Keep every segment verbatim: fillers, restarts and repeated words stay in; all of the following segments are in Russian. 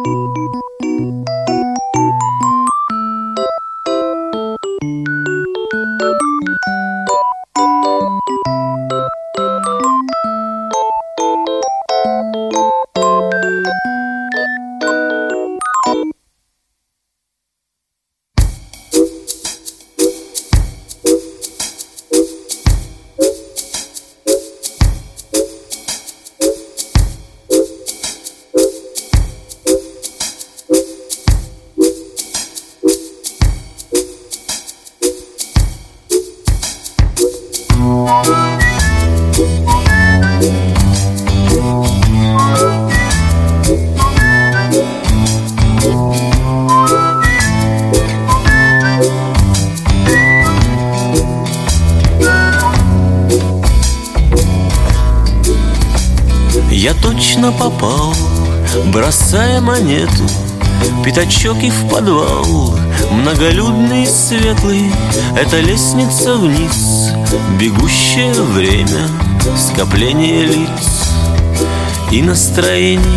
Я точно попал, бросая монету, пятачок и в подвал, многолюдный и светлый. Это лестница вниз, бегущее время, скопление лиц и настроений.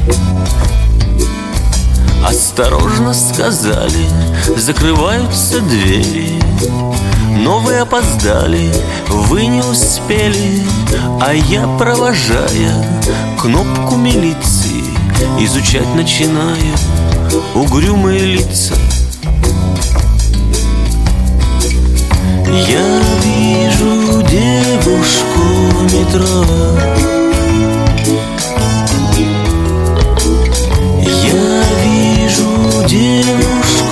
Осторожно сказали, закрываются двери. Но вы опоздали, вы не успели, а я, провожая кнопку милиции, изучать начинаю угрюмые лица. Я вижу девушку в метро, я вижу девушку.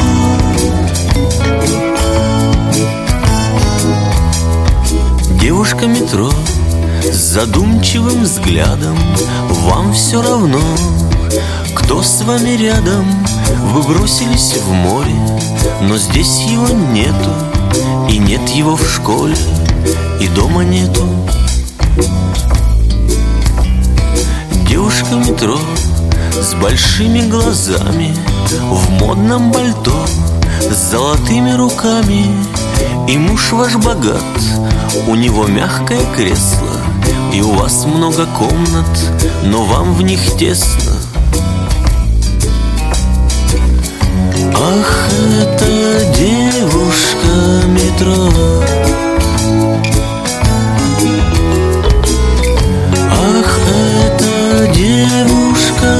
Девушка метро с задумчивым взглядом. Вам все равно, кто с вами рядом. Вы бросились в море, но здесь его нету. И нет его в школе, и дома нету. Девушка метро с большими глазами, в модном пальто, с золотыми руками. И муж ваш богат, у него мягкое кресло, и у вас много комнат, но вам в них тесно. Ах, это девушка метро, ах, это девушка.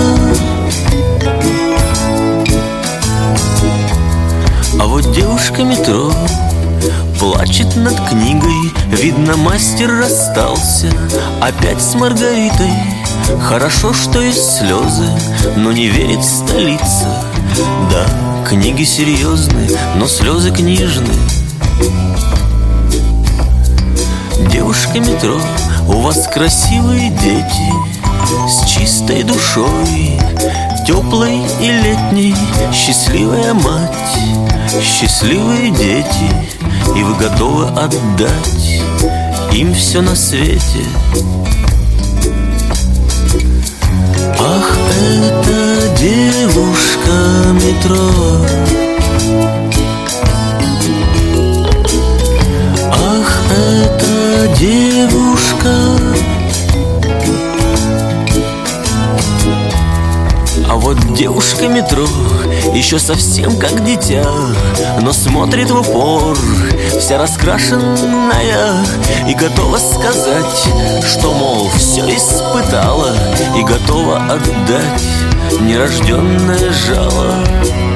А вот девушка метро плачет над книгой. Видно, мастер расстался опять с Маргаритой. Хорошо, что есть слезы, но не верит столица. Да, книги серьезны, но слезы книжны. Девушка метро, у вас красивые дети с чистой душой, теплой и летней, счастливая мать, счастливые дети. И вы готовы отдать им все на свете. Ах, это девушка метро, ах, это девушка. А вот девушка метро еще совсем как дитя, но смотрит в упор, вся раскрашенная, и готова сказать, что, мол, все испытала, и готова отдать нерожденное жало.